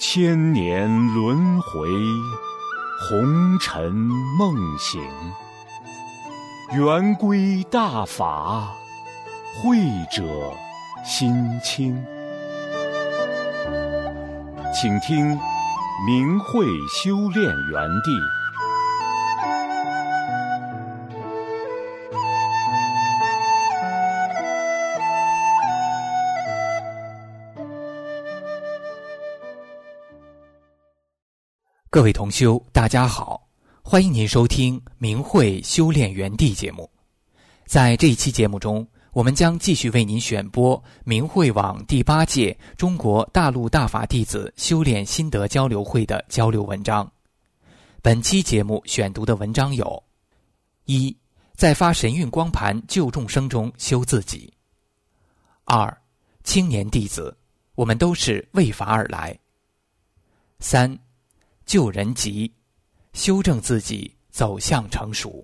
千年轮回，红尘梦醒。圆规大法，慧者心清。请听明慧修炼园地。 各位同修，大家好，欢迎您收听明慧修炼园地节目。在这一期节目中，我们将继续为您选播明慧网第8届中国大陆大法弟子修炼心得交流会的交流文章。本期节目选读的文章有：一，在发神韵光盘救众生中修自己；二，青年弟子，我们都是为法而来；三，救人急，修正自己，走向成熟。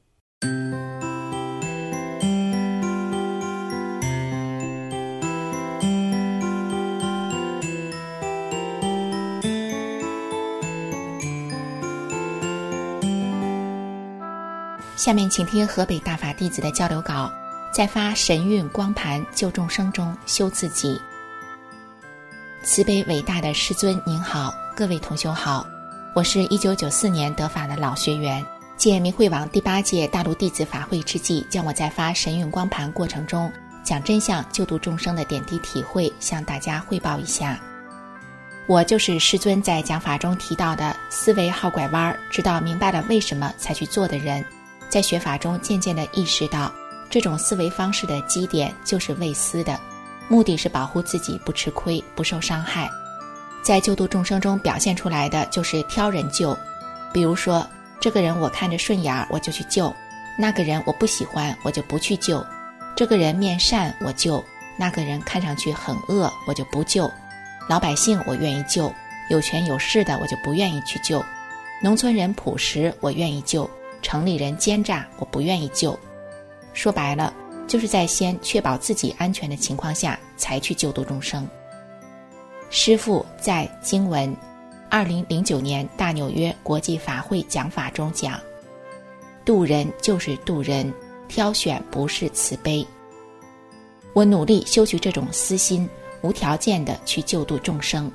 下面请听河北大法弟子的交流稿，在发神韵光盘救众生中修自己。慈悲伟大的师尊您好，各位同修好，我是1994年得法的老学员，借明慧网第8届大陆弟子法会之际，将我在发神韵光盘过程中讲真相救度众生的点滴体会向大家汇报一下。我就是师尊在讲法中提到的思维好拐弯，直到明白了为什么才去做的人。在学法中渐渐地意识到，这种思维方式的基点就是为私的，目的是保护自己不吃亏不受伤害。在救度众生中表现出来的就是挑人救，比如说这个人我看着顺眼我就去救，那个人我不喜欢我就不去救，这个人面善我救，那个人看上去很恶我就不救，老百姓我愿意救，有权有势的我就不愿意去救，农村人朴实我愿意救，城里人奸诈我不愿意救。说白了，就是在先确保自己安全的情况下才去救度众生。师父在经文2009年大纽约国际法会讲法中讲，度人就是度人，挑选不是慈悲。我努力修取这种私心，无条件的去救度众生。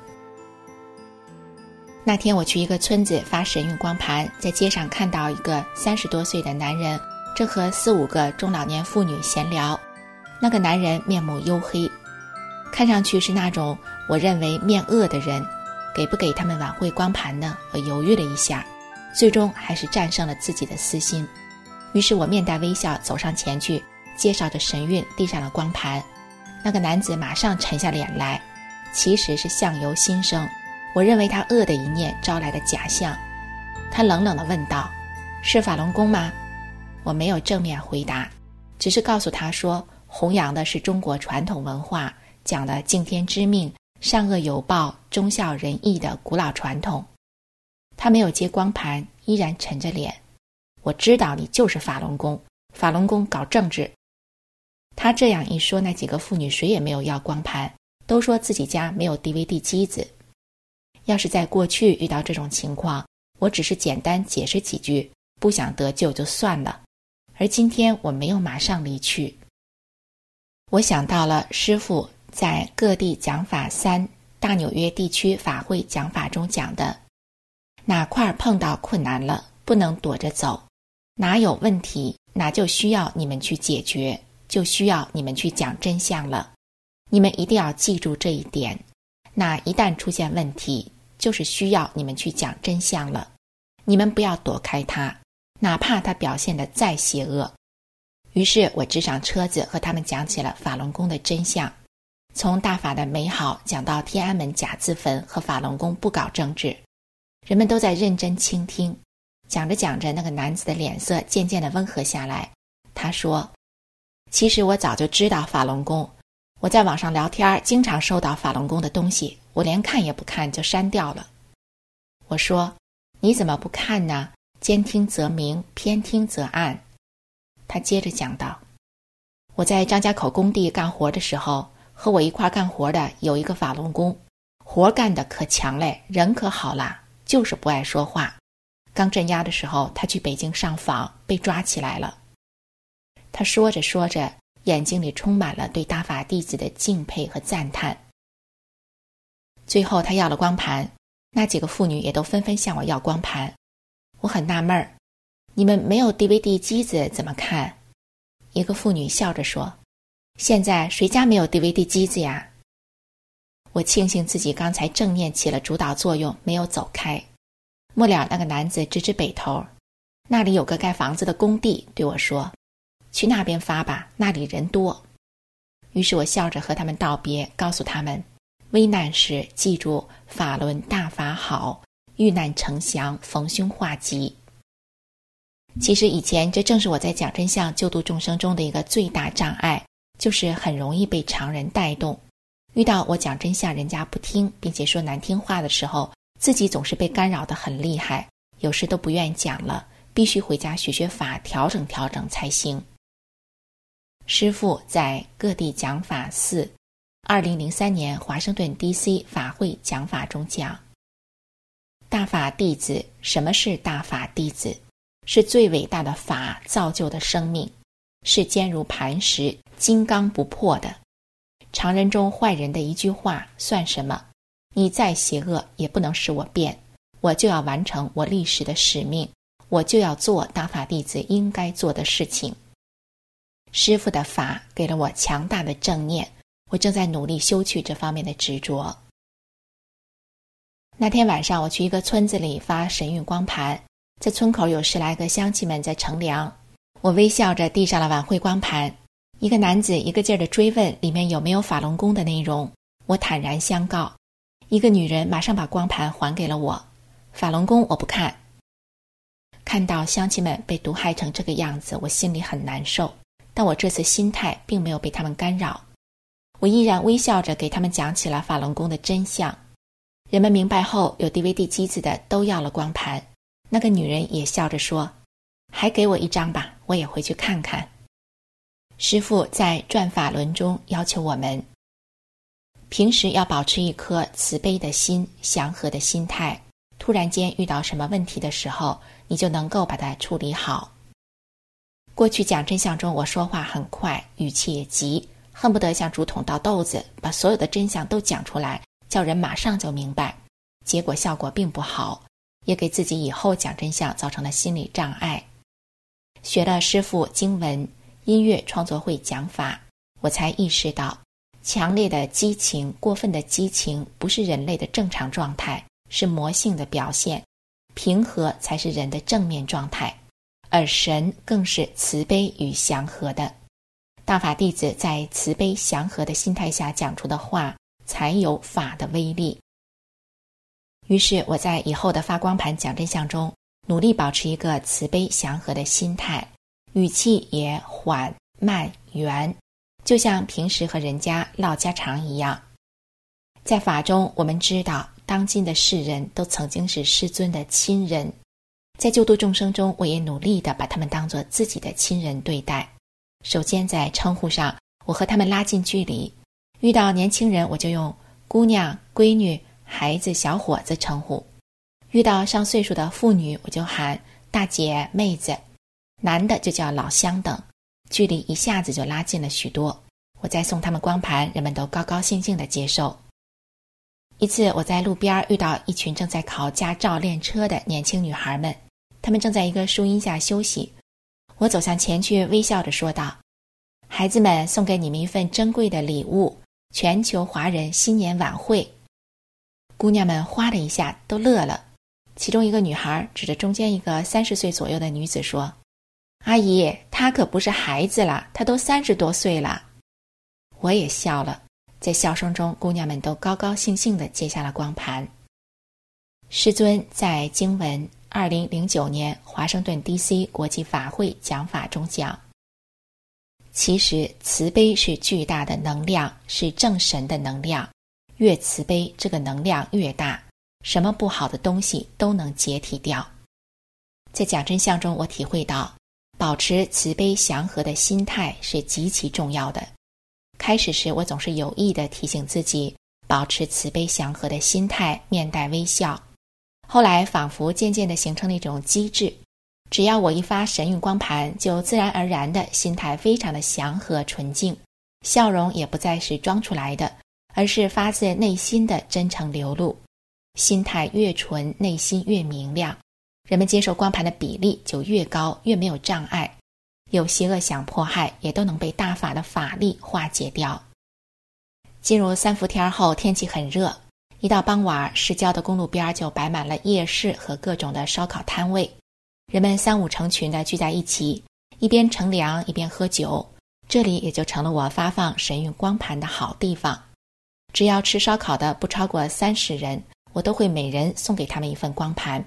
那天我去一个村子发神韵光盘，在街上看到一个30多岁的男人正和4、5个中老年妇女闲聊。那个男人面目黝黑，看上去是那种我认为面恶的人，给不给他们晚会光盘呢？我犹豫了一下，最终还是战胜了自己的私心。于是我面带微笑走上前去，介绍着神韵，递上了光盘。那个男子马上沉下脸来，其实是相由心生，我认为他恶的一念招来的假象。他冷冷地问道：是法轮功吗？我没有正面回答，只是告诉他说，弘扬的是中国传统文化，讲的敬天知命、善恶有报、忠孝仁义的古老传统。他没有接光盘，依然沉着脸。我知道你就是法轮功，法轮功搞政治。他这样一说，那几个妇女谁也没有要光盘，都说自己家没有 DVD 机子。要是在过去遇到这种情况，我只是简单解释几句，不想得救就算了。而今天我没有马上离去。我想到了师父在各地讲法3大纽约地区法会讲法中讲的，哪块碰到困难了，不能躲着走，哪有问题，哪就需要你们去解决，就需要你们去讲真相了。你们一定要记住这一点，那一旦出现问题，就是需要你们去讲真相了。你们不要躲开它，哪怕它表现得再邪恶。于是我支上车子和他们讲起了法轮功的真相，从大法的美好讲到天安门假自焚和法轮功不搞政治。人们都在认真倾听，讲着讲着，那个男子的脸色渐渐地温和下来。他说，其实我早就知道法轮功，我在网上聊天经常收到法轮功的东西，我连看也不看就删掉了。我说，你怎么不看呢？兼听则明，偏听则暗。他接着讲道，我在张家口工地干活的时候，和我一块干活的有一个法轮功， 活干得可强嘞，人可好啦，就是不爱说话。刚镇压的时候，他去北京上访，被抓起来了。他说着说着，眼睛里充满了对大法弟子的敬佩和赞叹。最后他要了光盘，那几个妇女也都纷纷向我要光盘。我很纳闷儿，你们没有 DVD 机子怎么看？一个妇女笑着说，现在谁家没有 DVD 机子呀？我庆幸自己刚才正念起了主导作用，没有走开。末了那个男子指指北头，那里有个盖房子的工地，对我说，去那边发吧，那里人多。于是我笑着和他们道别，告诉他们，危难时记住法轮大法好，遇难成祥，逢凶化吉。其实以前这正是我在讲真相救度众生中的一个最大障碍，就是很容易被常人带动。遇到我讲真相人家不听，并且说难听话的时候，自己总是被干扰得很厉害，有时都不愿意讲了，必须回家学学法，调整调整才行。师父在各地讲法4 2003年华盛顿 DC 法会讲法中讲，大法弟子，什么是大法弟子？是最伟大的法造就的生命，是坚如磐石、金刚不破的。常人中坏人的一句话算什么？你再邪恶也不能使我变，我就要完成我历史的使命，我就要做大法弟子应该做的事情。师父的法给了我强大的正念，我正在努力修去这方面的执着。那天晚上我去一个村子里发神韵光盘，在村口有10来个乡亲们在乘凉，我微笑着递上了晚会光盘。一个男子一个劲儿地追问里面有没有法轮功的内容，我坦然相告。一个女人马上把光盘还给了我，法轮功我不看。看到乡亲们被毒害成这个样子，我心里很难受，但我这次心态并没有被他们干扰，我依然微笑着给他们讲起了法轮功的真相。人们明白后，有 DVD 机子的都要了光盘，那个女人也笑着说，还给我一张吧，我也回去看看。师父在转法轮中要求我们，平时要保持一颗慈悲的心，祥和的心态，突然间遇到什么问题的时候，你就能够把它处理好。过去讲真相中，我说话很快，语气也急，恨不得像竹筒倒豆子，把所有的真相都讲出来，叫人马上就明白，结果效果并不好，也给自己以后讲真相造成了心理障碍。学了师父经文音乐创作会讲法，我才意识到强烈的激情、过分的激情不是人类的正常状态，是魔性的表现，平和才是人的正面状态，而神更是慈悲与祥和的。大法弟子在慈悲祥和的心态下讲出的话，才有法的威力。于是我在以后的发光盘讲真相中，努力保持一个慈悲祥和的心态，语气也缓慢圆，就像平时和人家唠家常一样。在法中，我们知道当今的世人都曾经是师尊的亲人，在救度众生中，我也努力地把他们当作自己的亲人对待。首先在称呼上，我和他们拉近距离，遇到年轻人我就用姑娘、闺女、孩子、小伙子称呼，遇到上岁数的妇女我就喊大姐、妹子，男的就叫老乡等，距离一下子就拉近了许多。我再送他们光盘，人们都高高兴兴地接受。一次我在路边遇到一群正在考驾照练车的年轻女孩们，她们正在一个树荫下休息，我走向前去，微笑着说道，孩子们，送给你们一份珍贵的礼物，全球华人新年晚会。姑娘们哗的一下都乐了，其中一个女孩指着中间一个30岁左右的女子说，阿姨，她可不是孩子了，她都30多岁了。我也笑了，在笑声中，姑娘们都高高兴兴地接下了光盘。师尊在经文2009年华盛顿 DC 国际法会讲法中讲，其实慈悲是巨大的能量，是正神的能量，越慈悲这个能量越大，什么不好的东西都能解体掉。在讲真相中，我体会到保持慈悲祥和的心态是极其重要的。开始时我总是有意地提醒自己保持慈悲祥和的心态，面带微笑。后来仿佛渐渐地形成了一种机制，只要我一发神韵光盘，就自然而然的心态非常的祥和纯净，笑容也不再是装出来的，而是发自内心的真诚流露。心态越纯，内心越明亮，人们接受光盘的比例就越高，越没有障碍，有邪恶想迫害也都能被大法的法力化解掉。进入3伏天后，天气很热，一到傍晚，市郊的公路边就摆满了夜市和各种的烧烤摊位，人们3、5成群的聚在一起，一边乘凉一边喝酒，这里也就成了我发放神韵光盘的好地方。只要吃烧烤的不超过30人，我都会每人送给他们一份光盘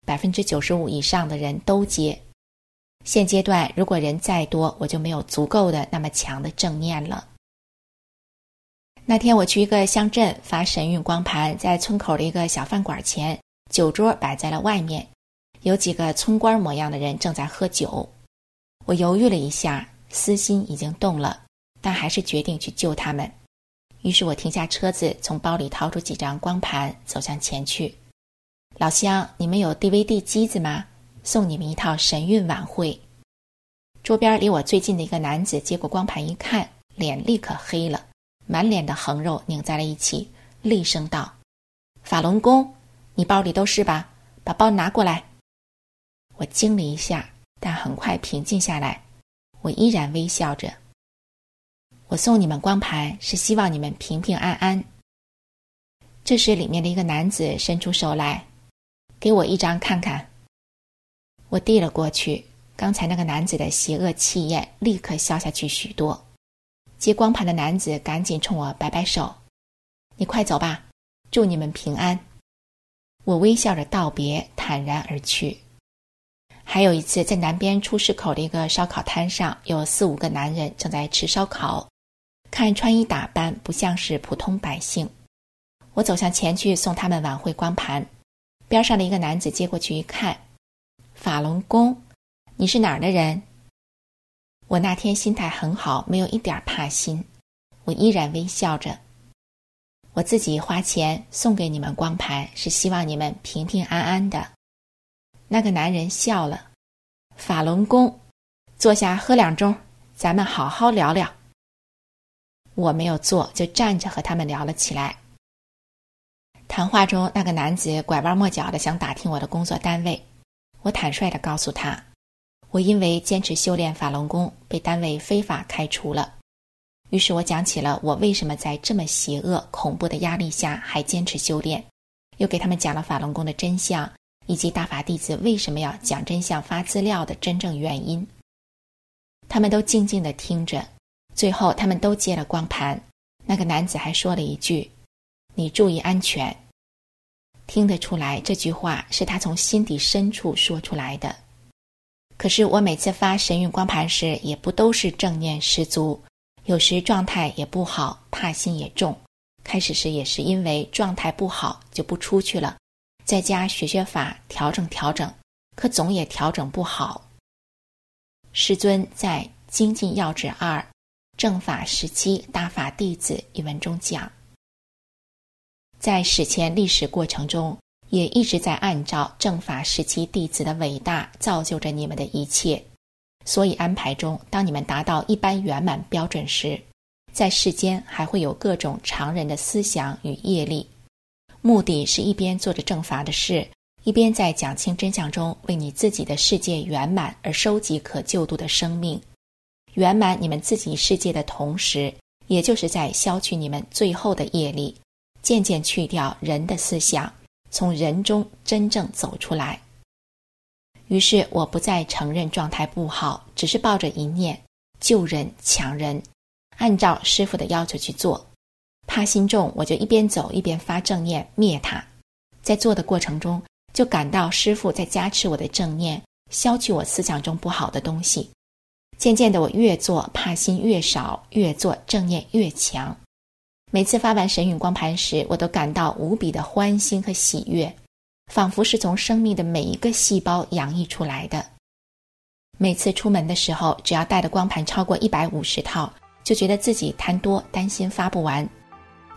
，95%以上的人都接。现阶段如果人再多，我就没有足够的那么强的正念了。那天我去一个乡镇发神韵光盘，在村口的一个小饭馆前，酒桌摆在了外面，有几个村官模样的人正在喝酒。我犹豫了一下，私心已经动了，但还是决定去救他们。于是我停下车子，从包里掏出几张光盘，走向前去。老乡，你们有 DVD 机子吗？送你们一套神韵晚会。桌边离我最近的一个男子接过光盘一看，脸立刻黑了，满脸的横肉拧在了一起，厉声道：法轮功，你包里都是吧？把包拿过来。我惊了一下，但很快平静下来，我依然微笑着。我送你们光盘是希望你们平平安安。这时里面的一个男子伸出手来，给我一张看看。我递了过去，刚才那个男子的邪恶气焰立刻消下去许多。接光盘的男子赶紧冲我摆摆手，你快走吧，祝你们平安。我微笑着道别，坦然而去。还有一次，在南边出市口的一个烧烤摊上，有4、5个男人正在吃烧烤，看穿衣打扮不像是普通百姓。我走向前去送他们晚会光盘，边上的一个男子接过去一看，法轮功，你是哪儿的人？我那天心态很好，没有一点怕心，我依然微笑着。我自己花钱送给你们光盘，是希望你们平平安安的。那个男人笑了，法轮功，坐下喝2盅，咱们好好聊聊。我没有坐，就站着和他们聊了起来。谈话中，那个男子拐弯抹角地想打听我的工作单位，我坦率地告诉他，我因为坚持修炼法轮功，被单位非法开除了。于是我讲起了我为什么在这么邪恶恐怖的压力下还坚持修炼，又给他们讲了法轮功的真相，以及大法弟子为什么要讲真相发资料的真正原因。他们都静静地听着，最后他们都接了光盘。那个男子还说了一句，你注意安全。听得出来，这句话是他从心底深处说出来的。可是我每次发神韵光盘时，也不都是正念十足，有时状态也不好，怕心也重。开始时也是因为状态不好就不出去了，在家学法调整调整，可总也调整不好。师尊在《精进要旨2正法17大法弟子》一文中讲，在史前历史过程中，也一直在按照正法17弟子的伟大造就着你们的一切。所以安排中，当你们达到一般圆满标准时，在世间还会有各种常人的思想与业力，目的是一边做着正法的事，一边在讲清真相中为你自己的世界圆满而收集可救度的生命。圆满你们自己世界的同时，也就是在消去你们最后的业力，渐渐去掉人的思想，从人中真正走出来。于是我不再承认状态不好，只是抱着一念救人强人，按照师父的要求去做。怕心重，我就一边走一边发正念灭它。在做的过程中，就感到师父在加持我的正念，消去我思想中不好的东西。渐渐的，我越做怕心越少，越做正念越强。每次发完神韵光盘时，我都感到无比的欢欣和喜悦，仿佛是从生命的每一个细胞洋溢出来的。每次出门的时候，只要带的光盘超过150套，就觉得自己贪多，担心发不完。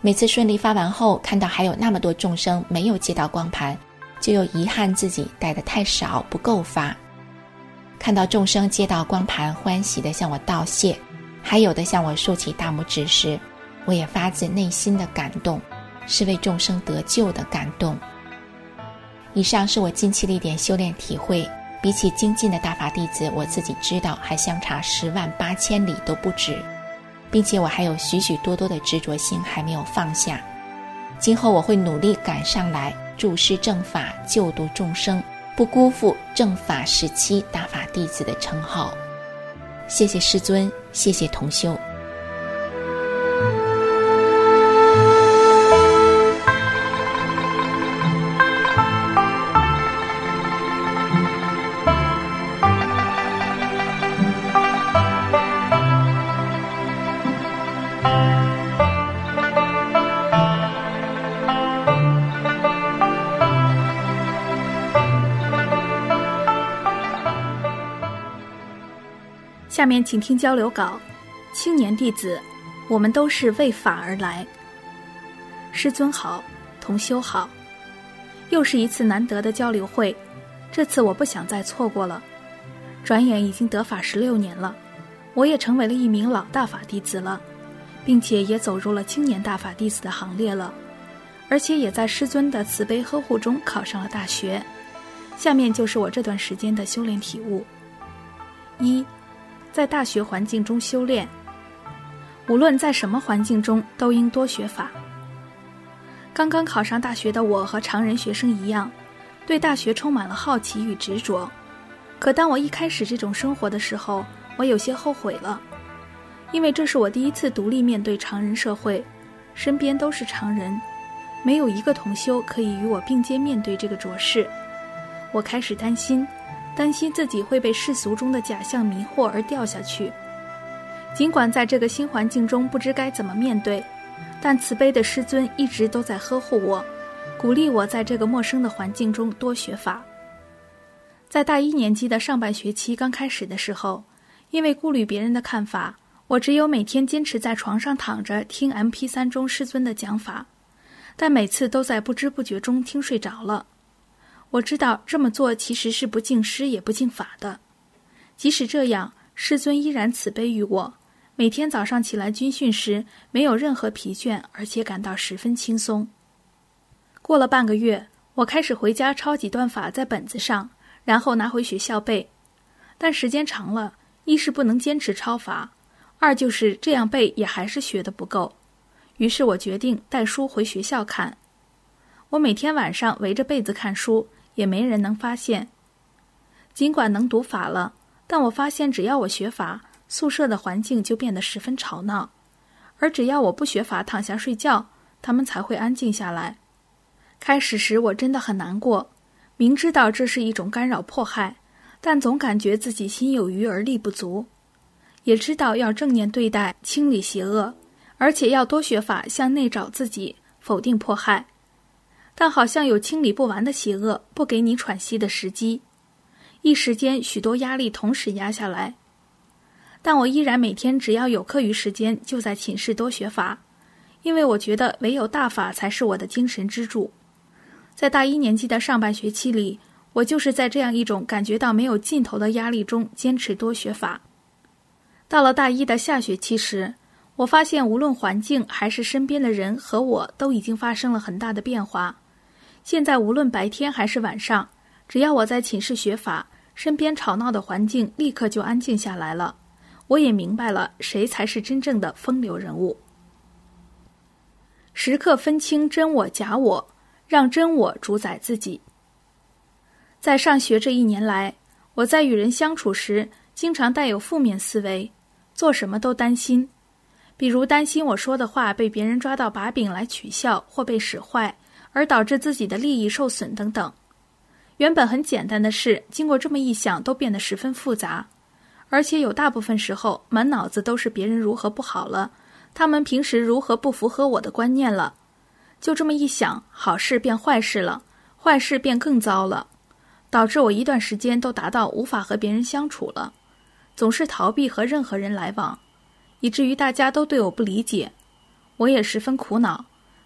每次顺利发完后，看到还有那么多众生没有接到光盘，就又遗憾自己带的太少，不够发。看到众生接到光盘，欢喜地向我道谢，还有的向我竖起大拇指时，我也发自内心的感动，是为众生得救的感动。以上是我近期的一点修炼体会，比起精进的大法弟子，我自己知道还相差108000里都不止，并且我还有许许多多的执着心还没有放下。今后我会努力赶上来，注释正法，救度众生，不辜负正法时期大法弟子的称号。谢谢师尊，谢谢同修。 下面请听交流稿。青年弟子，我们都是为法而来。师尊好，同修好，又是一次难得的交流会，这次我不想再错过了。转眼已经得法16年了，我也成为了一名老大法弟子了，并且也走入了青年大法弟子的行列了，而且也在师尊的慈悲呵护中考上了大学。下面就是我这段时间的修炼体悟。一，在大学环境中修炼，无论在什么环境中都应多学法。刚刚考上大学的我和常人学生一样，对大学充满了好奇与执着。可当我一开始这种生活的时候，我有些后悔了，因为这是我第一次独立面对常人社会，身边都是常人，没有一个同修可以与我并肩面对这个浊世。我开始担心自己会被世俗中的假象迷惑而掉下去。尽管在这个新环境中不知该怎么面对，但慈悲的师尊一直都在呵护我，鼓励我在这个陌生的环境中多学法。在大1年级的上半学期刚开始的时候，因为顾虑别人的看法，我只有每天坚持在床上躺着听 MP3 中师尊的讲法，但每次都在不知不觉中听睡着了。我知道这么做其实是不敬师也不敬法的，即使这样，师尊依然慈悲于我，每天早上起来军训时没有任何疲倦，而且感到十分轻松。过了半个月，我开始回家抄几段法在本子上，然后拿回学校背。但时间长了，一是不能坚持抄法，二就是这样背也还是学得不够。于是我决定带书回学校看。我每天晚上围着被子看书，也没人能发现。尽管能读法了，但我发现只要我学法，宿舍的环境就变得十分吵闹，而只要我不学法躺下睡觉，他们才会安静下来。开始时我真的很难过，明知道这是一种干扰迫害，但总感觉自己心有余而力不足。也知道要正念对待，清理邪恶，而且要多学法向内找自己，否定迫害。但好像有清理不完的邪恶，不给你喘息的时机，一时间许多压力同时压下来。但我依然每天只要有课余时间就在寝室多学法，因为我觉得唯有大法才是我的精神支柱。在大1年级的上半学期里，我就是在这样一种感觉到没有尽头的压力中坚持多学法。到了大1的下学期时，我发现无论环境还是身边的人和我都已经发生了很大的变化。现在无论白天还是晚上，只要我在寝室学法，身边吵闹的环境立刻就安静下来了。我也明白了谁才是真正的风流人物。时刻分清真我假我，让真我主宰自己。在上学这1年来，我在与人相处时经常带有负面思维，做什么都担心，比如担心我说的话被别人抓到把柄来取笑或被使坏，而导致自己的利益受损等等。原本很简单的事，经过这么一想都变得十分复杂，而且有大部分时候满脑子都是别人如何不好了，他们平时如何不符合我的观念了。就这么一想，好事变坏事了，坏事变更糟了，导致我一段时间都达到无法和别人相处了，总是逃避和任何人来往，以至于大家都对我不理解。我也十分苦恼，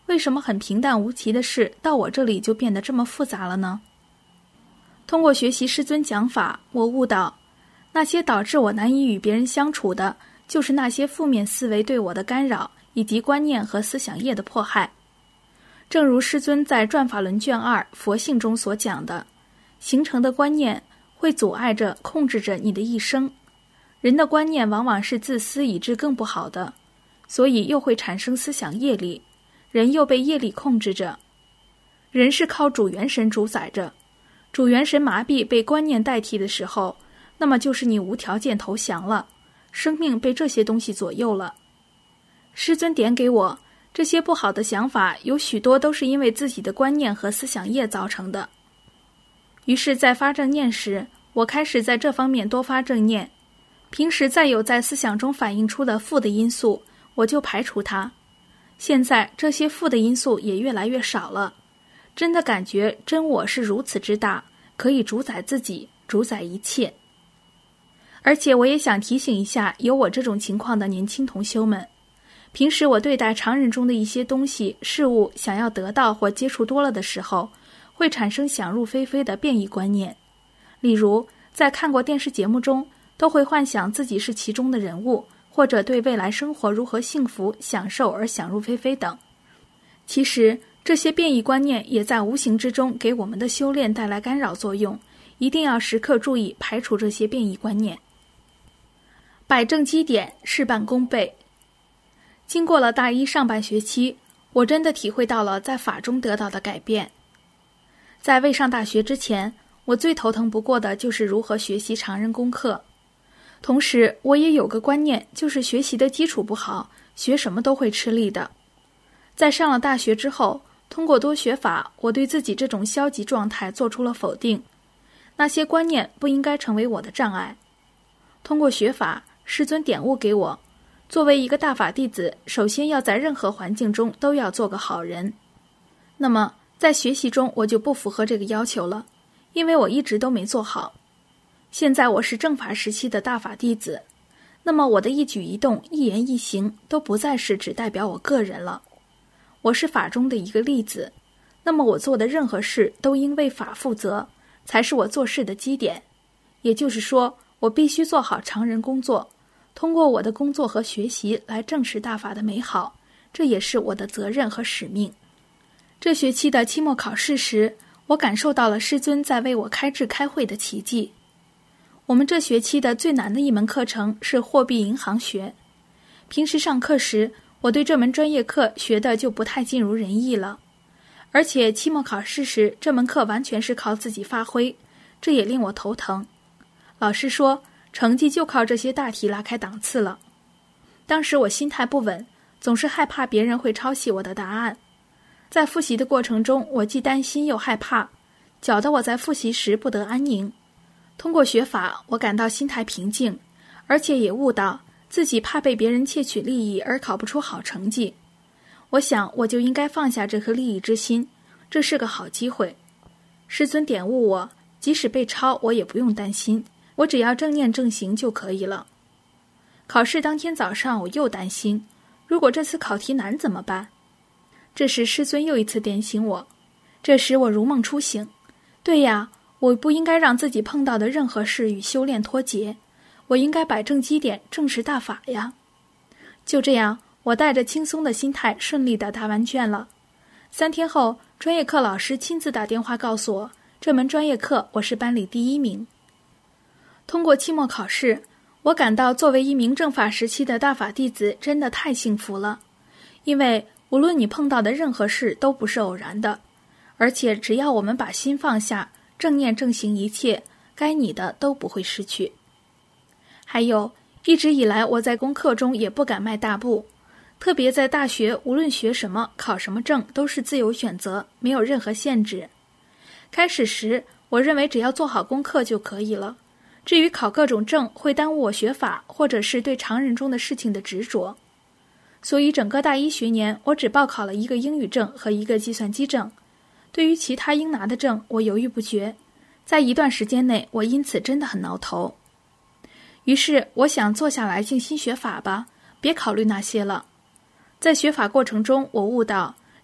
为什么很平淡无奇的事到我这里就变得这么复杂了呢？通过学习师尊讲法，我悟到，那些导致我难以与别人相处的，就是那些负面思维对我的干扰，以及观念和思想业的迫害。正如师尊在《转法轮卷2佛性》中所讲的，形成的观念会阻碍着、控制着你的一生。人的观念往往是自私以致更不好的，所以又会产生思想业力，人又被业力控制着。人是靠主元神主宰着，主元神麻痹被观念代替的时候，那么就是你无条件投降了，生命被这些东西左右了。师尊点给我，这些不好的想法有许多都是因为自己的观念和思想业造成的。于是在发正念时，我开始在这方面多发正念。平时再有在思想中反映出的负的因素，我就排除它。现在这些负的因素也越来越少了，真的感觉真我是如此之大，可以主宰自己，主宰一切。而且我也想提醒一下有我这种情况的年轻同修们，平时我对待常人中的一些东西事物，想要得到或接触多了的时候，会产生想入非非的变异观念。例如在看过电视节目中，都会幻想自己是其中的人物，或者对未来生活如何幸福享受而想入非非等。其实这些变异观念也在无形之中给我们的修炼带来干扰作用，一定要时刻注意排除这些变异观念。摆正基点，事半功倍。经过了大一上半学期，我真的体会到了在法中得到的改变。在未上大学之前，我最头疼不过的就是如何学习常人功课。同时我也有个观念，就是学习的基础不好，学什么都会吃力的。在上了大学之后，通过多学法，我对自己这种消极状态做出了否定，那些观念不应该成为我的障碍。通过学法，师尊点悟给我，作为一个大法弟子，首先要在任何环境中都要做个好人。那么在学习中我就不符合这个要求了，因为我一直都没做好。现在我是正法时期的大法弟子，那么我的一举一动、一言一行都不再是只代表我个人了。我是法中的一个例子，那么我做的任何事都应为法负责，才是我做事的基点。也就是说，我必须做好常人工作，通过我的工作和学习来证实大法的美好，这也是我的责任和使命。这学期的期末考试时，我感受到了师尊在为我开智开会的奇迹。我们这学期的最难的一门课程是货币银行学。平时上课时，我对这门专业课学的就不太尽如人意了，而且期末考试时，这门课完全是靠自己发挥，这也令我头疼。老师说，成绩就靠这些大题拉开档次了。当时我心态不稳，总是害怕别人会抄袭我的答案。在复习的过程中，我既担心又害怕，搅得我在复习时不得安宁。通过学法，我感到心态平静，而且也悟到自己怕被别人窃取利益而考不出好成绩。我想我就应该放下这颗利益之心，这是个好机会。师尊点悟我，即使被抄我也不用担心，我只要正念正行就可以了。考试当天早上我又担心，如果这次考题难怎么办？这时师尊又一次点醒我，这时我如梦初醒。对呀，我不应该让自己碰到的任何事与修炼脱节，我应该摆正基点，正视大法呀。就这样，我带着轻松的心态顺利地答完卷了。3天后，专业课老师亲自打电话告诉我，这门专业课我是班里第1名。通过期末考试，我感到作为一名正法时期的大法弟子真的太幸福了，因为无论你碰到的任何事都不是偶然的，而且只要我们把心放下，正念正行一切，该你的都不会失去。还有，一直以来我在功课中也不敢迈大步，特别在大学，无论学什么考什么证都是自由选择，没有任何限制。开始时我认为只要做好功课就可以了，至于考各种证会耽误我学法，或者是对常人中的事情的执着。所以整个大1学年我只报考了1个英语证和1个计算机证，对于其他应拿的证我犹豫不决，在一段时间内我因此真的很挠头。于是我想坐下来静心学法吧，别考虑那些了。在学法过程中，我悟到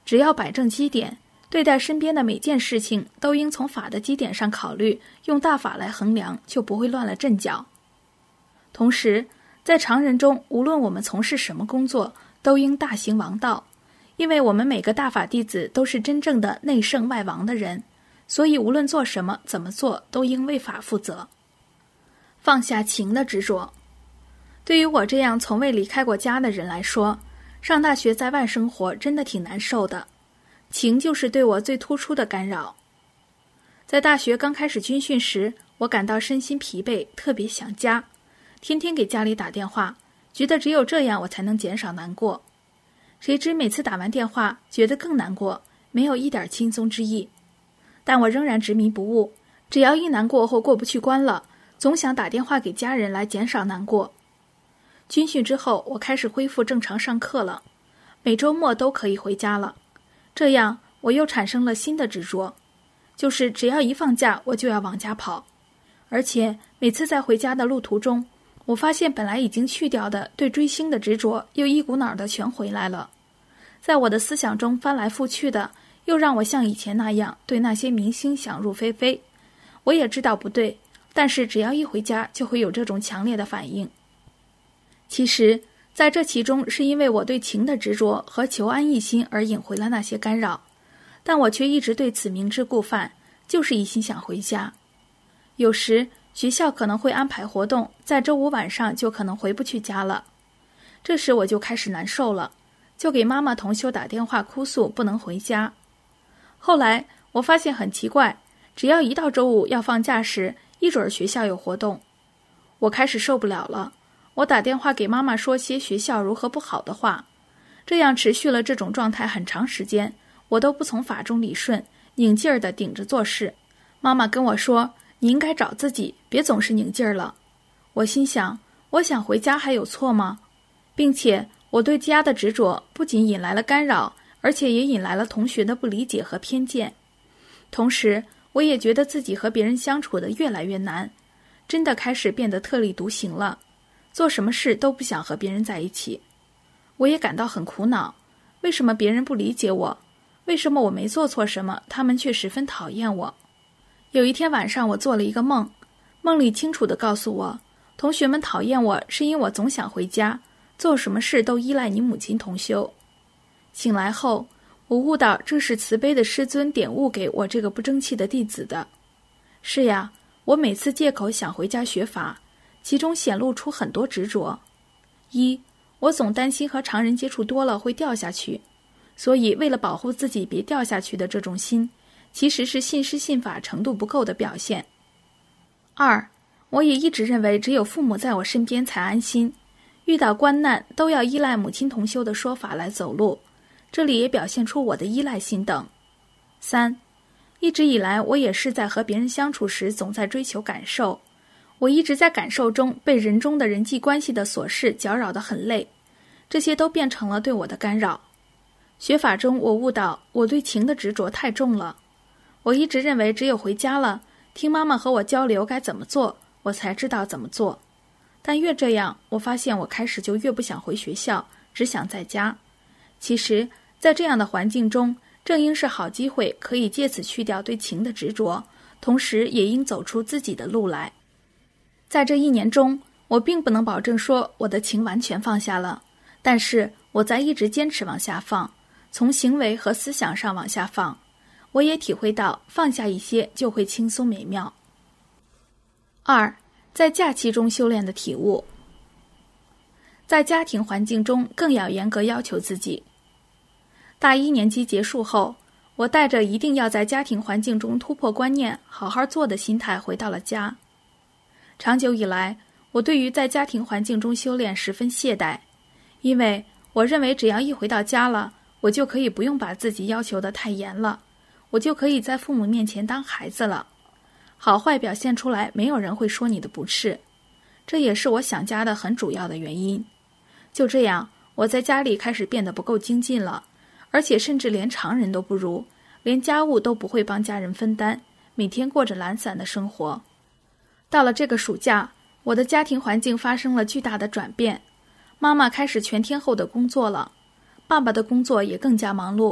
只要摆正基点，对待身边的每件事情都应从法的基点上考虑，用大法来衡量，就不会乱了阵脚。同时，在常人中，无论我们从事什么工作，都应大行王道，因为我们每个大法弟子都是真正的内圣外王的人，所以无论做什么、怎么做，都应为法负责。放下情的执着。对于我这样从未离开过家的人来说，上大学在外生活真的挺难受的，情就是对我最突出的干扰。在大学刚开始军训时，我感到身心疲惫，特别想家，天天给家里打电话，觉得只有这样我才能减少难过。谁知每次打完电话，觉得更难过，没有一点轻松之意。但我仍然执迷不悟，只要一难过或过不去关了，总想打电话给家人来减少难过。军训之后，我开始恢复正常上课了，每周末都可以回家了。这样，我又产生了新的执着，就是只要一放假，我就要往家跑。而且每次在回家的路途中，我发现本来已经去掉的对追星的执着，又一股脑的全回来了。在我的思想中翻来覆去的，又让我像以前那样对那些明星想入非非。我也知道不对，但是只要一回家，就会有这种强烈的反应。其实，在这其中是因为我对情的执着和求安逸心而引回了那些干扰，但我却一直对此明知故犯，就是一心想回家。有时学校可能会安排活动，在周五晚上就可能回不去家了。这时我就开始难受了，就给妈妈同修打电话哭诉不能回家。后来我发现很奇怪，只要一到周五要放假时，一准学校有活动。我开始受不了了，我打电话给妈妈说些学校如何不好的话，这样持续了这种状态很长时间，我都不从法中理顺，拧劲儿地顶着做事。妈妈跟我说，你应该找自己，别总是拧劲儿了。我心想，我想回家还有错吗？并且我对家的执着不仅引来了干扰，而且也引来了同学的不理解和偏见。同时，我也觉得自己和别人相处的越来越难，真的开始变得特立独行了，做什么事都不想和别人在一起。我也感到很苦恼，为什么别人不理解我？为什么我没做错什么，他们却十分讨厌我？有一天晚上，我做了一个梦，梦里清楚地告诉我，同学们讨厌我是因为我总想回家，做什么事都依赖你母亲同修。醒来后，我悟到这是慈悲的师尊点悟给我这个不争气的弟子的。是呀，我每次借口想回家学法，其中显露出很多执着。一，我总担心和常人接触多了会掉下去，所以为了保护自己别掉下去的这种心，其实是信师信法程度不够的表现。二，我也一直认为只有父母在我身边才安心，遇到关难都要依赖母亲同修的说法来走路，这里也表现出我的依赖心等。三，一直以来我也是在和别人相处时总在追求感受，我一直在感受中被人中的人际关系的琐事搅扰得很累，这些都变成了对我的干扰。学法中我悟到我对情的执着太重了，我一直认为只有回家了，听妈妈和我交流该怎么做，我才知道怎么做。但越这样，我发现我开始就越不想回学校，只想在家。其实，在这样的环境中，正应是好机会，可以借此去掉对情的执着，同时也应走出自己的路来。在这1年中，我并不能保证说我的情完全放下了，但是我在一直坚持往下放，从行为和思想上往下放。我也体会到放下一些就会轻松美妙。二，在假期中修炼的体悟。在家庭环境中更要严格要求自己。大1年级结束后，我带着一定要在家庭环境中突破观念，好好做的心态回到了家。长久以来，我对于在家庭环境中修炼十分懈怠，因为我认为只要一回到家了，我就可以不用把自己要求得太严了，我就可以在父母面前当孩子了，好坏表现出来，没有人会说你的不是。这也是我想家的很主要的原因。就这样，我在家里开始变得不够精进了，而且甚至连常人都不如，连家务都不会帮家人分担，每天过着懒散的生活。到了这个暑假，我的家庭环境发生了巨大的转变，妈妈开始全天候的工作了，爸爸的工作也更加忙碌，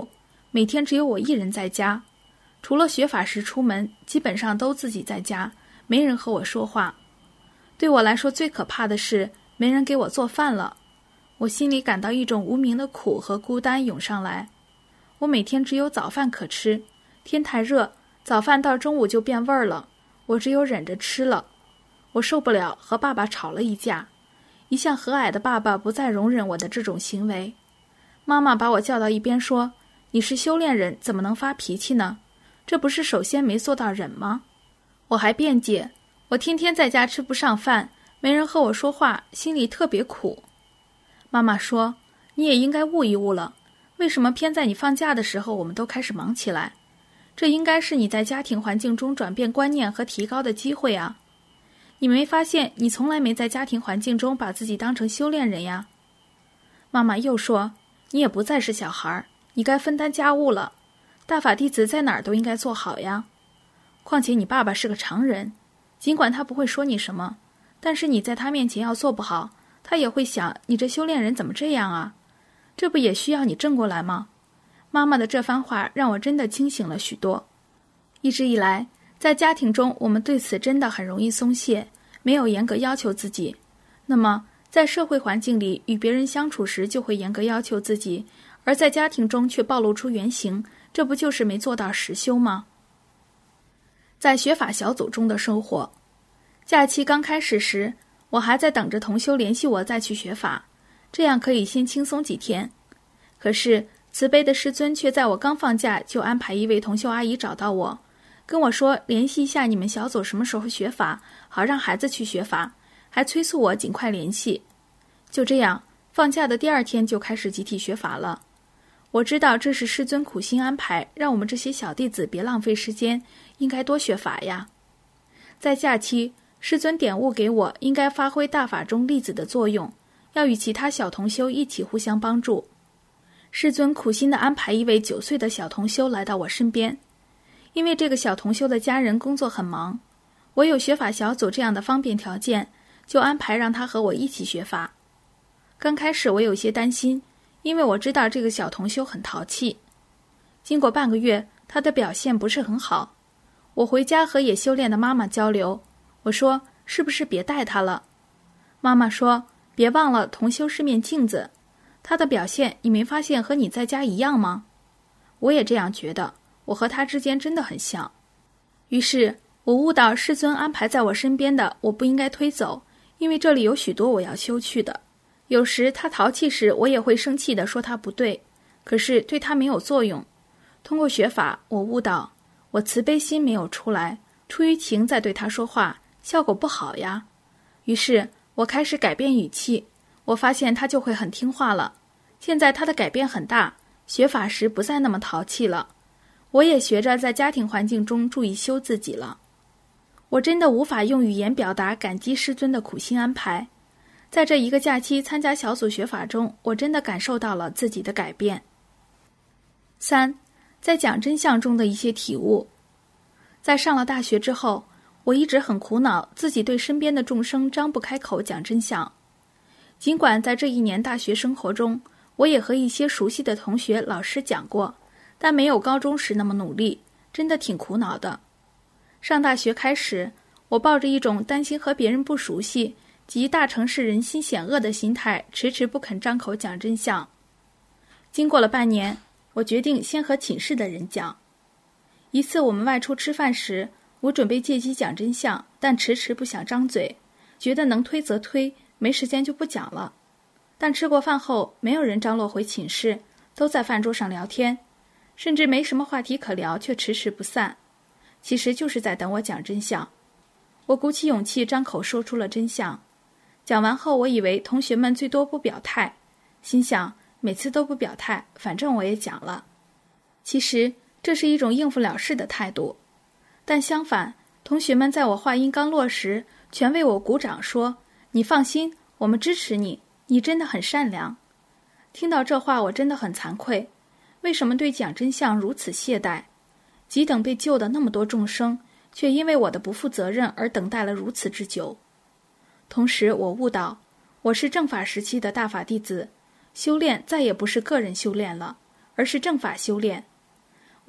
每天只有我一人在家，除了学法时出门，基本上都自己在家，没人和我说话。对我来说最可怕的是没人给我做饭了，我心里感到一种无名的苦和孤单涌上来。我每天只有早饭可吃，天太热，早饭到中午就变味儿了，我只有忍着吃了。我受不了，和爸爸吵了一架。一向和蔼的爸爸不再容忍我的这种行为。妈妈把我叫到一边说，你是修炼人，怎么能发脾气呢？这不是首先没做到忍吗？我还辩解，我天天在家吃不上饭，没人和我说话，心里特别苦。妈妈说，你也应该悟一悟了，为什么偏在你放假的时候我们都开始忙起来？这应该是你在家庭环境中转变观念和提高的机会啊。你没发现你从来没在家庭环境中把自己当成修炼人呀？妈妈又说，你也不再是小孩，你该分担家务了，大法弟子在哪儿都应该做好呀。况且你爸爸是个常人，尽管他不会说你什么，但是你在他面前要做不好，他也会想你这修炼人怎么这样啊？这不也需要你正过来吗？妈妈的这番话让我真的清醒了许多。一直以来，在家庭中我们对此真的很容易松懈，没有严格要求自己。那么在社会环境里与别人相处时就会严格要求自己，而在家庭中却暴露出原形，这不就是没做到实修吗？在学法小组中的收获，假期刚开始时，我还在等着同修联系我再去学法，这样可以先轻松几天。可是慈悲的师尊却在我刚放假就安排一位同修阿姨找到我，跟我说联系一下你们小组什么时候学法，好让孩子去学法，还催促我尽快联系。就这样，放假的第2天就开始集体学法了。我知道这是师尊苦心安排，让我们这些小弟子别浪费时间，应该多学法呀。在假期，师尊点悟给我应该发挥大法中粒子的作用，要与其他小同修一起互相帮助。师尊苦心地安排一位9岁的小同修来到我身边，因为这个小同修的家人工作很忙，我有学法小组这样的方便条件，就安排让他和我一起学法。刚开始我有些担心，因为我知道这个小同修很淘气。经过半个月，他的表现不是很好。我回家和也修炼的妈妈交流，我说是不是别带他了？妈妈说别忘了同修是面镜子，他的表现你没发现和你在家一样吗？我也这样觉得，我和他之间真的很像。于是我悟到师尊安排在我身边的我不应该推走，因为这里有许多我要修去的。有时他淘气时，我也会生气地说他不对，可是对他没有作用。通过学法，我悟到我慈悲心没有出来，出于情在对他说话，效果不好呀。于是我开始改变语气，我发现他就会很听话了。现在他的改变很大，学法时不再那么淘气了。我也学着在家庭环境中注意修自己了。我真的无法用语言表达感激师尊的苦心安排。在这一个假期参加小组学法中，我真的感受到了自己的改变。3，在讲真相中的一些体悟。在上了大学之后，我一直很苦恼自己对身边的众生张不开口讲真相。尽管在这1年大学生活中，我也和一些熟悉的同学老师讲过，但没有高中时那么努力，真的挺苦恼的。上大学开始，我抱着一种担心和别人不熟悉及大城市人心险恶的心态，迟迟不肯张口讲真相。经过了半年，我决定先和寝室的人讲。一次我们外出吃饭时，我准备借机讲真相，但迟迟不想张嘴，觉得能推则推，没时间就不讲了。但吃过饭后，没有人张罗回寝室，都在饭桌上聊天，甚至没什么话题可聊，却迟迟不散。其实就是在等我讲真相。我鼓起勇气张口说出了真相。讲完后，我以为同学们最多不表态，心想每次都不表态，反正我也讲了。其实这是一种应付了事的态度。但相反，同学们在我话音刚落时，全为我鼓掌说，你放心，我们支持你，你真的很善良。听到这话，我真的很惭愧，为什么对讲真相如此懈怠？急等被救的那么多众生，却因为我的不负责任而等待了如此之久。同时我悟到，我是正法时期的大法弟子，修炼再也不是个人修炼了，而是正法修炼。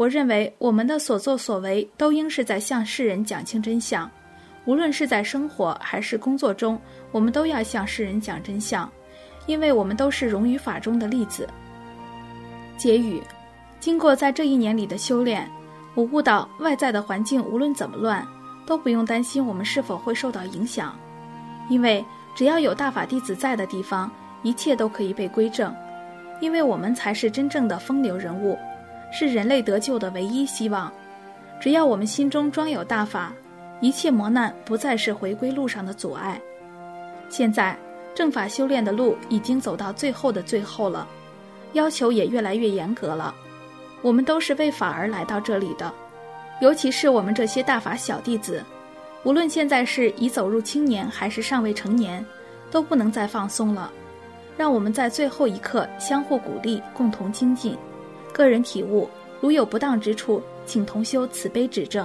我认为我们的所作所为都应是在向世人讲清真相，无论是在生活还是工作中，我们都要向世人讲真相，因为我们都是融于法中的例子。结语：经过在这1年里的修炼，我悟到外在的环境无论怎么乱，都不用担心我们是否会受到影响，因为只要有大法弟子在的地方，一切都可以被归正，因为我们才是真正的风流人物，是人类得救的唯一希望。只要我们心中装有大法，一切磨难不再是回归路上的阻碍。现在正法修炼的路已经走到最后的最后了，要求也越来越严格了。我们都是为法而来到这里的，尤其是我们这些大法小弟子，无论现在是已走入青年还是尚未成年，都不能再放松了。让我们在最后一刻相互鼓励，共同精进。个人体悟，如有不当之处，请同修慈悲指正。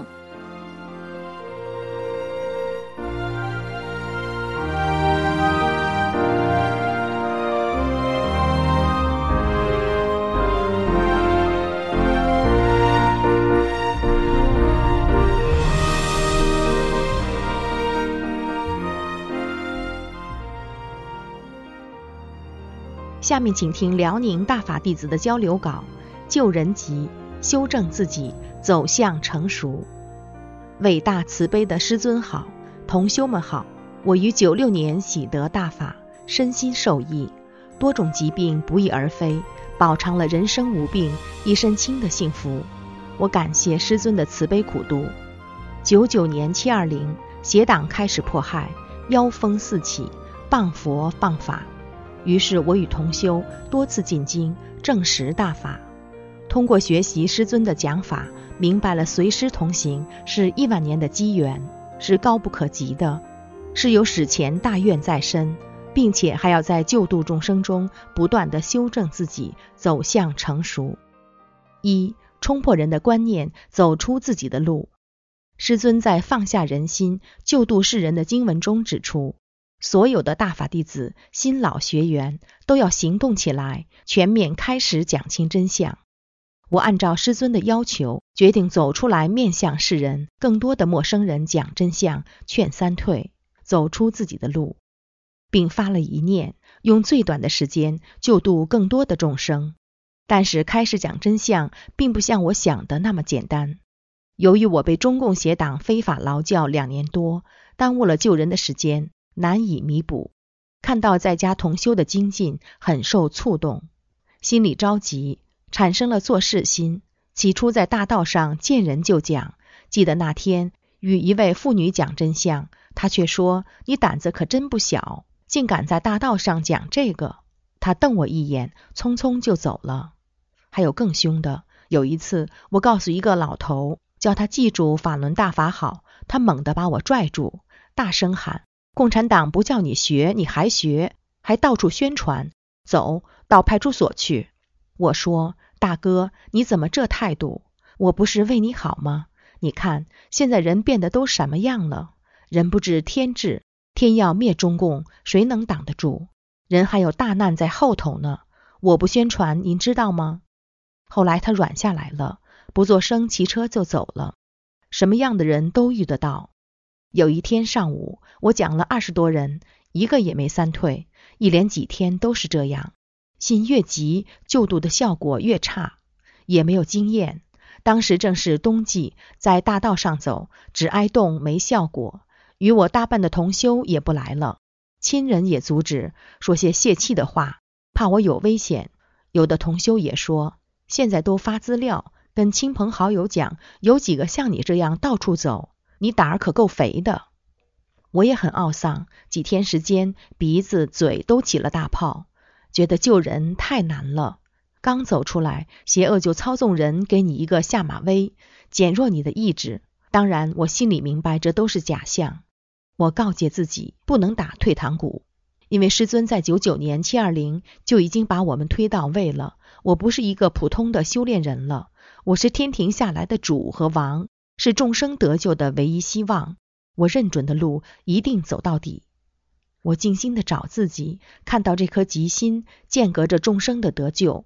下面请听辽宁大法弟子的交流稿：救人急，修正自己，走向成熟。伟大慈悲的师尊好，同修们好。我于96年喜得大法，身心受益，多种疾病不翼而飞，饱尝了人生无病一身轻的幸福。我感谢师尊的慈悲苦度。99年720，邪党开始迫害，妖风四起，谤佛谤法。于是我与同修多次进京，证实大法。通过学习师尊的讲法，明白了随师同行是10000年的机缘，是高不可及的，是有史前大愿在身，并且还要在救度众生中不断地修正自己，走向成熟。1. 冲破人的观念，走出自己的路。师尊在放下人心，救度世人的经文中指出，所有的大法弟子、新老学员都要行动起来，全面开始讲清真相。我按照师尊的要求，决定走出来，面向世人，更多的陌生人讲真相，劝三退，走出自己的路，并发了一念，用最短的时间救度更多的众生。但是开始讲真相，并不像我想的那么简单。由于我被中共邪党非法劳教2年多，耽误了救人的时间，难以弥补。看到在家同修的精进，很受触动，心里着急，产生了做事心。起初在大道上见人就讲，记得那天与一位妇女讲真相，她却说：“你胆子可真不小，竟敢在大道上讲这个。”她瞪我一眼，匆匆就走了。还有更凶的，有一次我告诉一个老头，叫他记住法轮大法好，他猛地把我拽住，大声喊：“共产党不叫你学，你还学，还到处宣传，走到派出所去。”我说：“大哥，你怎么这态度？我不是为你好吗？你看现在人变得都什么样了？人不知天智，天要灭中共，谁能挡得住？人还有大难在后头呢，我不宣传，您知道吗？”后来他软下来了，不作声，骑车就走了。什么样的人都遇得到。有一天上午，我讲了20多人，一个也没三退，一连几天都是这样。心越急，救度的效果越差，也没有经验。当时正是冬季，在大道上走，只挨冻没效果。与我搭伴的同修也不来了，亲人也阻止，说些泄气的话，怕我有危险。有的同修也说，现在都发资料，跟亲朋好友讲，有几个像你这样到处走，你胆儿可够肥的。我也很懊丧，几天时间，鼻子嘴都起了大泡，觉得救人太难了。刚走出来，邪恶就操纵人，给你一个下马威，减弱你的意志。当然我心里明白这都是假象。我告诫自己不能打退堂鼓，因为师尊在99年720就已经把我们推到位了。我不是一个普通的修炼人了，我是天庭下来的主和王，是众生得救的唯一希望。我认准的路一定走到底。我静心地找自己，看到这颗吉心间隔着众生的得救。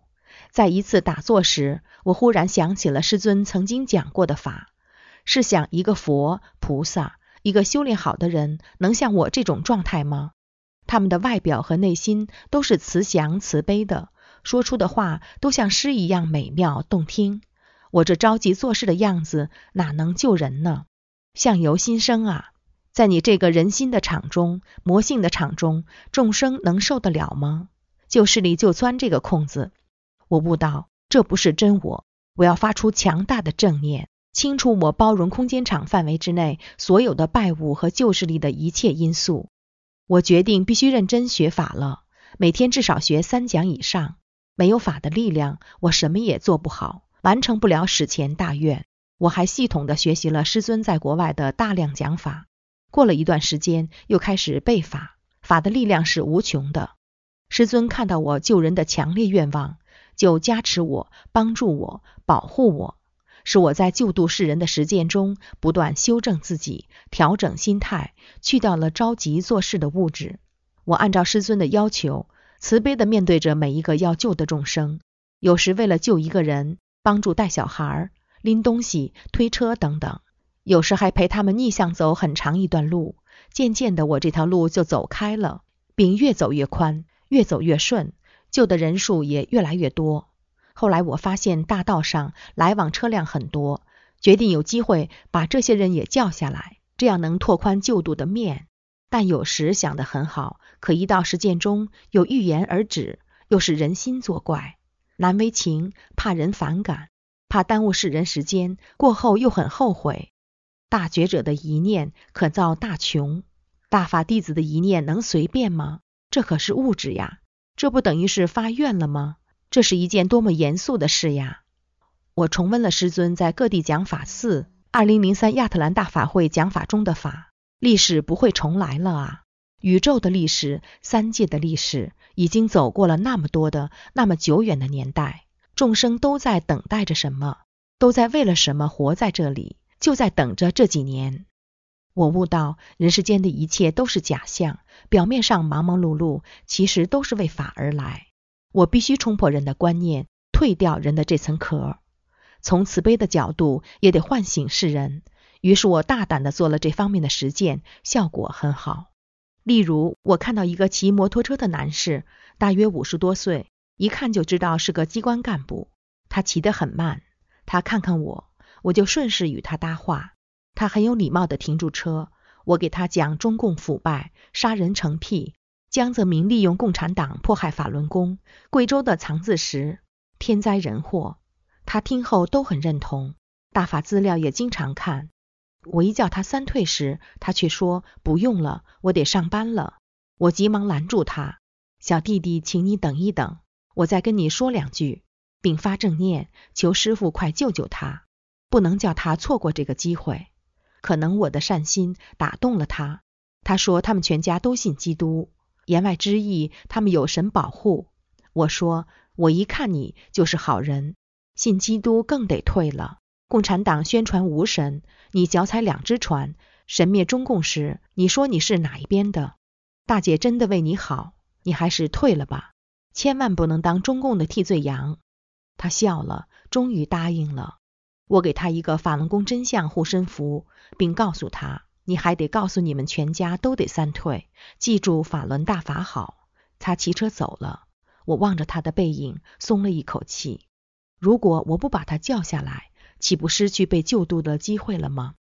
在一次打坐时，我忽然想起了师尊曾经讲过的法。试想一个佛、菩萨，一个修炼好的人，能像我这种状态吗？他们的外表和内心都是慈祥慈悲的，说出的话都像诗一样美妙动听。我这着急做事的样子，哪能救人呢？相由心生啊，在你这个人心的场中，魔性的场中，众生能受得了吗？旧势力就钻这个空子。我悟到，这不是真我，我要发出强大的正念，清除我包容空间场范围之内所有的败物和旧势力的一切因素。我决定必须认真学法了，每天至少学3讲以上。没有法的力量，我什么也做不好，完成不了史前大愿。我还系统地学习了师尊在国外的大量讲法。过了一段时间，又开始背法，法的力量是无穷的。师尊看到我救人的强烈愿望，就加持我，帮助我，保护我，使我在救度世人的实践中不断修正自己，调整心态，去掉了着急做事的物质。我按照师尊的要求，慈悲地面对着每一个要救的众生。有时为了救一个人，帮助带小孩、拎东西、推车等等，有时还陪他们逆向走很长一段路。渐渐的，我这条路就走开了，并越走越宽，越走越顺，救的人数也越来越多。后来我发现大道上来往车辆很多，决定有机会把这些人也叫下来，这样能拓宽救度的面。但有时想得很好，可一到实践中又欲言而止，又是人心作怪，难为情，怕人反感，怕耽误世人时间，过后又很后悔。大觉者的一念可造大穷，大法弟子的一念能随便吗？这可是物质呀，这不等于是发愿了吗？这是一件多么严肃的事呀！我重温了师尊在各地讲法4 2003亚特兰大法会讲法中的法，历史不会重来了啊！宇宙的历史、3界的历史，已经走过了那么多的、那么久远的年代，众生都在等待着什么，都在为了什么活在这里，就在等着这几年。我悟到，人世间的一切都是假象，表面上忙忙碌碌，其实都是为法而来。我必须冲破人的观念，退掉人的这层壳，从慈悲的角度也得唤醒世人。于是我大胆地做了这方面的实践，效果很好。例如，我看到一个骑摩托车的男士，大约50多岁，一看就知道是个机关干部。他骑得很慢，他看看我，我就顺势与他搭话。他很有礼貌地停住车，我给他讲中共腐败、杀人成癖，江泽民利用共产党迫害法轮功，贵州的藏字石，天灾人祸。他听后都很认同，大法资料也经常看。我一叫他3退时，他却说不用了，我得上班了。我急忙拦住他，小弟弟，请你等一等，我再跟你说2句，并发正念，求师父快救救他，不能叫他错过这个机会。可能我的善心打动了他，他说他们全家都信基督，言外之意他们有神保护。我说，我一看你就是好人，信基督更得退了。共产党宣传无神，你脚踩2只船，神灭中共时，你说你是哪一边的？大姐真的为你好，你还是退了吧，千万不能当中共的替罪羊。他笑了，终于答应了。我给他一个法轮功真相护身符，并告诉他，你还得告诉你们全家都得3退，记住法轮大法好。他骑车走了，我望着他的背影，松了一口气。如果我不把他叫下来，岂不失去被救度的机会了吗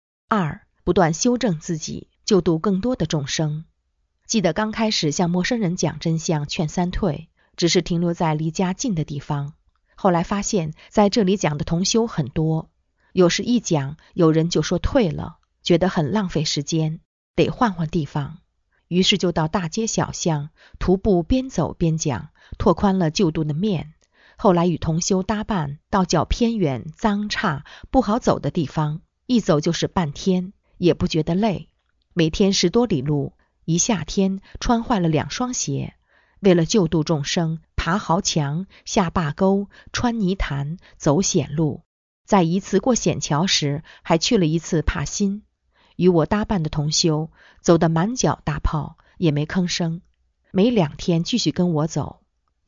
？2. 不断修正自己，救度更多的众生。记得刚开始向陌生人讲真相劝3退，只是停留在离家近的地方。后来发现在这里讲的同修很多，有时一讲有人就说退了，觉得很浪费时间，得换换地方。于是就到大街小巷徒步边走边讲，拓宽了救度的面。后来与同修搭伴到较偏远、脏差、不好走的地方，一走就是半天，也不觉得累。每天10多里路，一夏天穿坏了2双鞋。为了救度众生，爬壕墙、下坝沟、穿泥潭、走险路。在一次过险桥时，还去了一次帕辛。与我搭伴的同修走得满脚大泡，也没吭声。每2天继续跟我走。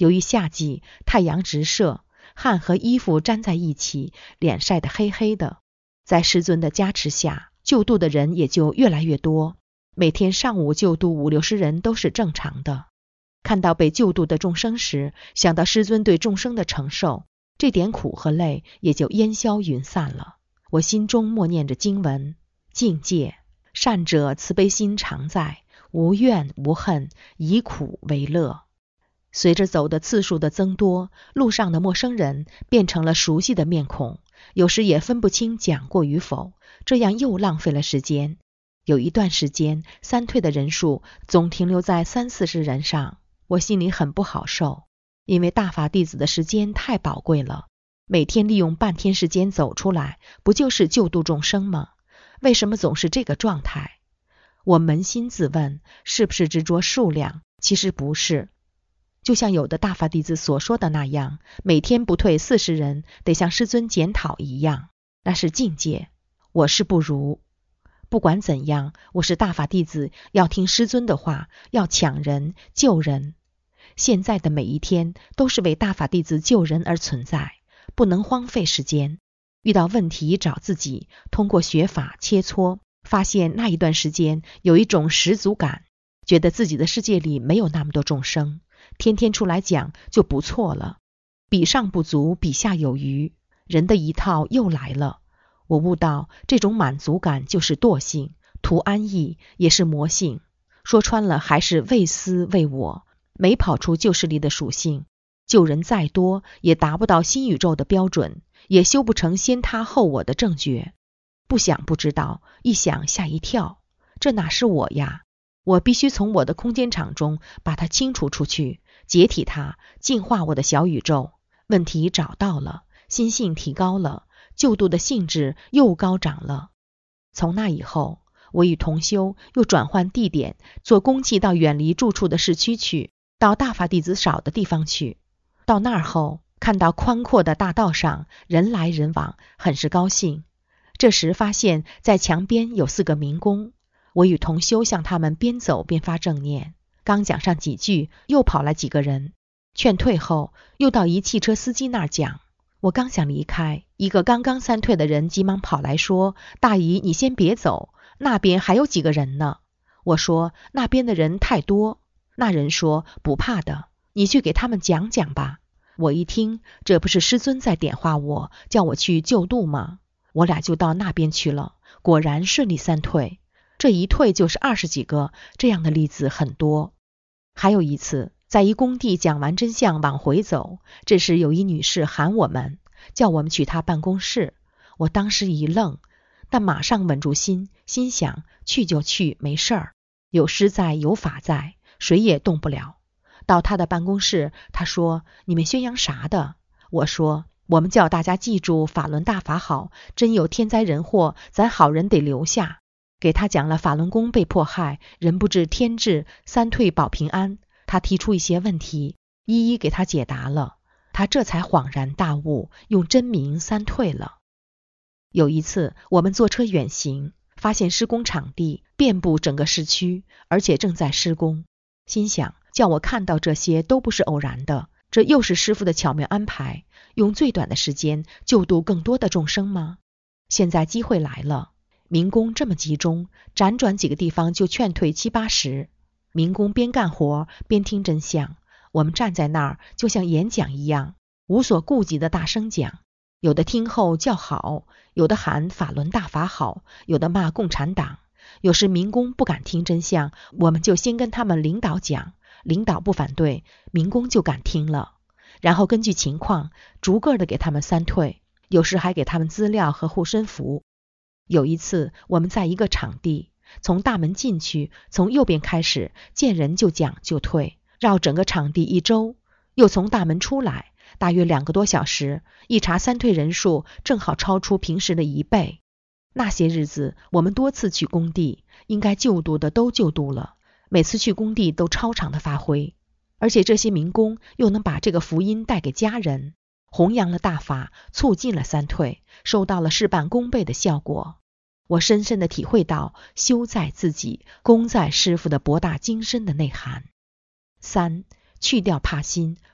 由于夏季太阳直射，汗和衣服粘在一起，脸晒得黑黑的。在师尊的加持下，救度的人也就越来越多，每天上午救度50-60人都是正常的。看到被救度的众生时，想到师尊对众生的承受，这点苦和累也就烟消云散了。我心中默念着经文：境界，善者慈悲心常在，无怨无恨，以苦为乐。随着走的次数的增多，路上的陌生人变成了熟悉的面孔，有时也分不清讲过与否，这样又浪费了时间。有一段时间，三退的人数总停留在30-40人上，我心里很不好受，因为大法弟子的时间太宝贵了，每天利用半天时间走出来，不就是救度众生吗？为什么总是这个状态？我扪心自问，是不是执着数量？其实不是。就像有的大法弟子所说的那样，每天不退40人，得向师尊检讨一样，那是境界，我是不如。不管怎样，我是大法弟子，要听师尊的话，要抢人救人。现在的每一天都是为大法弟子救人而存在，不能荒废时间。遇到问题找自己，通过学法切磋，发现那一段时间有一种十足感，觉得自己的世界里没有那么多众生，天天出来讲就不错了，比上不足，比下有余，人的一套又来了。我悟到这种满足感就是惰性，图安逸也是魔性，说穿了还是为私为我，没跑出旧势力的属性。救人再多也达不到新宇宙的标准，也修不成先他后我的正觉。不想不知道，一想吓一跳，这哪是我呀？我必须从我的空间场中把它清除出去，解体它，净化我的小宇宙。问题找到了，心性提高了，救度的性质又高涨了。从那以后，我与同修又转换地点，坐公汽到远离住处的市区去，到大法弟子少的地方去。到那儿后，看到宽阔的大道上人来人往，很是高兴。这时发现在墙边有4个民工，我与同修向他们边走边发正念，刚讲上几句，又跑来几个人，劝退后又到一汽车司机那儿讲。我刚想离开，一个刚刚三退的人急忙跑来说：大姨你先别走，那边还有几个人呢。我说那边的人太多。那人说不怕的，你去给他们讲讲吧。我一听，这不是师尊在点化我，叫我去救度吗？我俩就到那边去了，果然顺利三退。这一退就是20几个，这样的例子很多。还有一次，在一工地讲完真相往回走，这时有一女士喊我们，叫我们去她办公室。我当时一愣，但马上稳住心，心想去就去，没事儿，有师在有法在，谁也动不了。到她的办公室，她说你们宣扬啥的？我说我们叫大家记住法轮大法好，真有天灾人祸，咱好人得留下。给他讲了法轮功被迫害，人不治天治，三退保平安。他提出一些问题，一一给他解答了，他这才恍然大悟，用真名三退了。有一次我们坐车远行，发现施工场地遍布整个市区，而且正在施工，心想叫我看到这些都不是偶然的，这又是师父的巧妙安排，用最短的时间救度更多的众生吗？现在机会来了，民工这么集中，辗转几个地方就劝退70-80。民工边干活边听真相，我们站在那儿就像演讲一样，无所顾忌的大声讲。有的听后叫好，有的喊法轮大法好，有的骂共产党。有时民工不敢听真相，我们就先跟他们领导讲，领导不反对，民工就敢听了，然后根据情况逐个的给他们三退，有时还给他们资料和护身符。有一次我们在一个场地，从大门进去，从右边开始，见人就讲就退，绕整个场地1周，又从大门出来，大约2个多小时，一查三退人数正好超出平时的1倍。那些日子我们多次去工地，应该救度的都救度了，每次去工地都超常的发挥，而且这些民工又能把这个福音带给家人，弘扬了大法，促进了三退，收到了事半功倍的效果。我深深地体会到修在自己，功在师父的博大精深的内涵。3. 去掉怕心，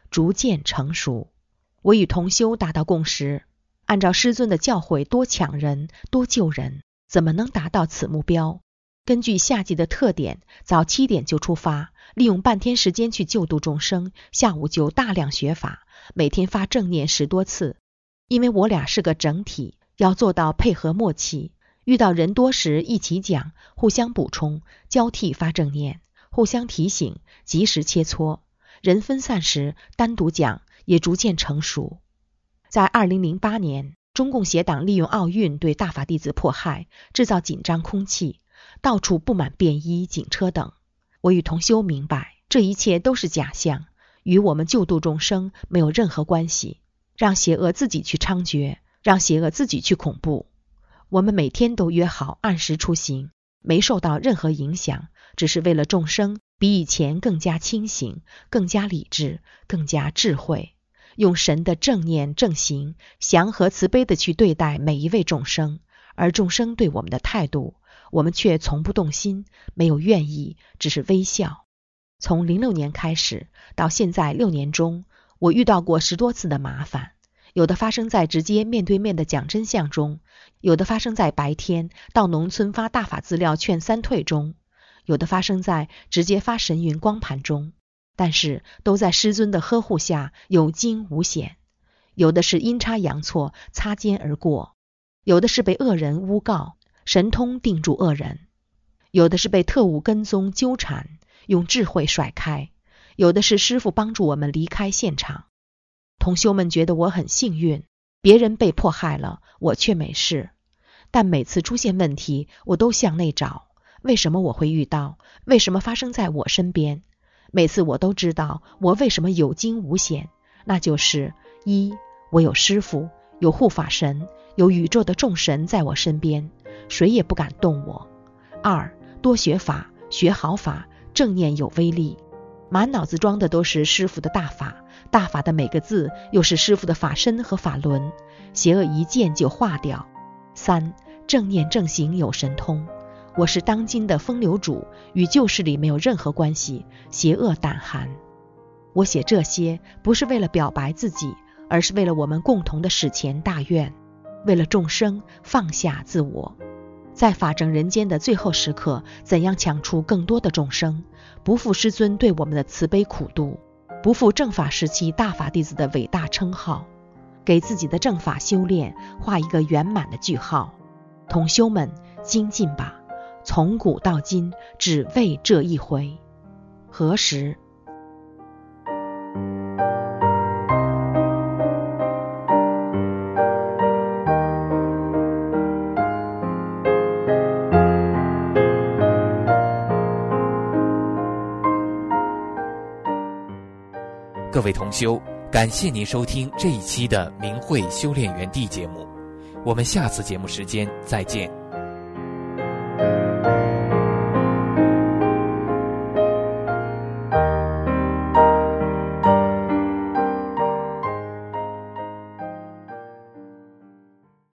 逐渐成熟。我与同修达到共识，按照师尊的教诲，多抢人，多救人，怎么能达到此目标？根据夏季的特点，早7点就出发，利用半天时间去救度众生，下午就大量学法，每天发正念10多次。因为我俩是个整体，要做到配合默契，遇到人多时一起讲，互相补充，交替发正念，互相提醒，及时切磋。人分散时单独讲，也逐渐成熟。在2008年，中共邪党利用奥运对大法弟子迫害，制造紧张空气，到处布满便衣、警车等。我与同修明白，这一切都是假象，与我们救度众生没有任何关系。让邪恶自己去猖獗，让邪恶自己去恐怖。我们每天都约好按时出行，没受到任何影响，只是为了众生比以前更加清醒，更加理智，更加智慧，用神的正念正行，祥和慈悲地去对待每一位众生。而众生对我们的态度，我们却从不动心，没有怨意，只是微笑。从06年开始到现在6年中，我遇到过10多次的麻烦，有的发生在直接面对面的讲真相中，有的发生在白天到农村发大法资料劝3退中，有的发生在直接发神云光盘中，但是都在师尊的呵护下有惊无险。有的是阴差阳错擦肩而过，有的是被恶人诬告，神通定住恶人，有的是被特务跟踪纠缠，用智慧甩开，有的是师父帮助我们离开现场。同修们觉得我很幸运，别人被迫害了，我却没事。但每次出现问题，我都向内找，为什么我会遇到？为什么发生在我身边？每次我都知道我为什么有惊无险，那就是1，我有师父，有护法神，有宇宙的众神在我身边，谁也不敢动我。2，多学法，学好法，正念有威力。满脑子装的都是师父的大法，大法的每个字又是师父的法身和法轮，邪恶一见就化掉。3，正念正行有神通，我是当今的风流主，与旧势力没有任何关系，邪恶胆寒。我写这些不是为了表白自己，而是为了我们共同的史前大愿，为了众生放下自我。在法证人间的最后时刻，怎样抢出更多的众生，不负师尊对我们的慈悲苦度，不负正法时期大法弟子的伟大称号，给自己的正法修炼画一个圆满的句号。同修们精进吧，从古到今只为这一回。何时？ 各位同修，感谢您收听这一期的明慧修炼园地节目，我们下次节目时间再见。